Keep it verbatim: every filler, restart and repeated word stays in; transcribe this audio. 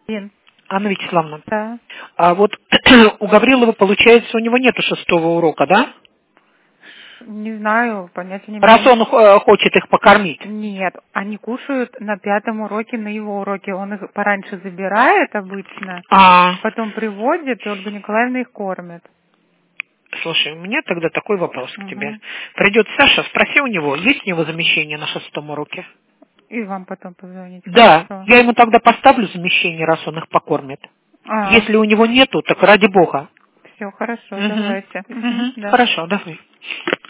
Блин. Анна Вячеславовна, Да. а вот у Гаврилова, получается, у него нету шестого урока, да? Не знаю, понятия не имею. Раз он э, хочет их покормить. Нет, они кушают на пятом уроке, на его уроке. Он их пораньше забирает обычно, А, потом приводит, и Ольга Николаевна их кормит. слушай, у меня тогда такой вопрос к тебе. Угу. Придет Саша, спроси у него, есть у него замещение на шестом уроке? И вам потом позвонить. Да, Хорошо. я ему тогда поставлю замещение, раз он их покормит. А, Если у него нету, так ради бога. все хорошо, Угу. давайте. Угу, Угу. да. Хорошо, давай.